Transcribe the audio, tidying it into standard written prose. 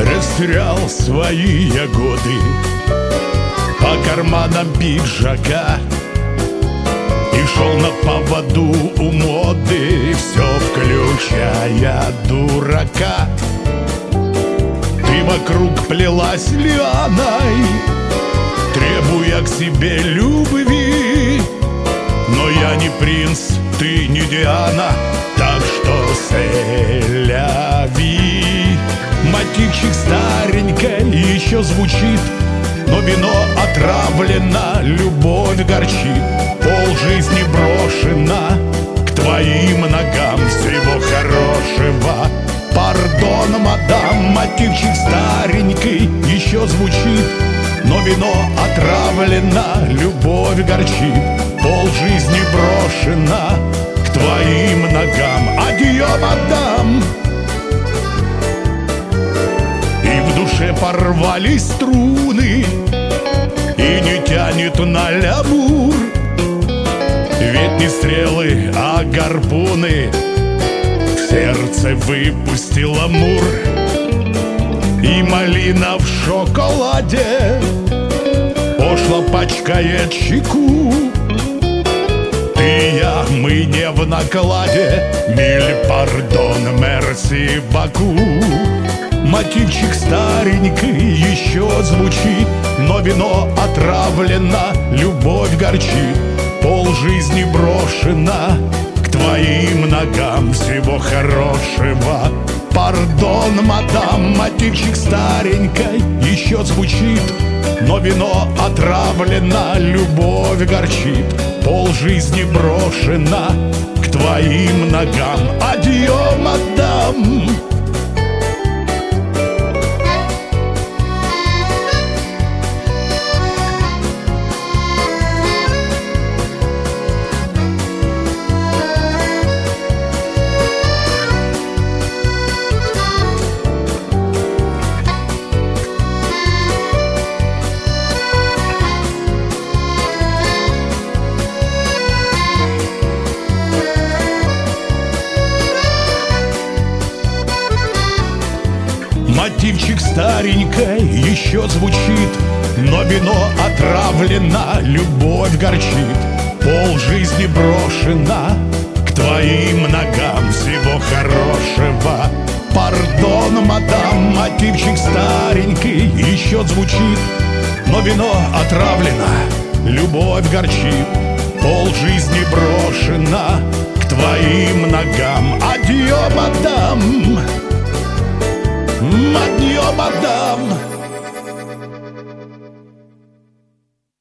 Растерял свои годы по карманам пиджака и шел на поводу у моды, все включая дурака. Ты вокруг плелась лианой, требуя к себе любви, но я не принц, ты не Диана, так что селяви. Мотивчик старенькой еще звучит, но вино отравлено, любовь горчит. Полжизни брошена к твоим ногам, всего хорошего. Пардон, мадам, мотивчик старенький еще звучит, но вино отравлено, любовь горчит. Полжизни брошена к твоим ногам. Адьё, мадам. И в душе порвались струны, и не тянет на лямур. Ведь не стрелы, а гарпуны в сердце выпустил амур. И малина в шоколаде пошло пачкает щеку. Ты и я, мы не в накладе, миль пардон, мерси баку. Мотивчик старенький еще звучит, но вино отравлено, любовь горчит. Полжизни брошена к твоим ногам, всего хорошего. Пардон, мадам, мотивчик старенькой еще звучит, но вино отравлено, любовь горчит. Полжизни брошена к твоим ногам. Адьё, мадам. Мотивчик старенькой еще звучит, но вино отравлено, любовь горчит. Полжизни брошена к твоим ногам, всего хорошего. Пардон, мадам, мотивчик старенький еще звучит, но вино отравлено, любовь горчит. Полжизни брошена к твоим ногам.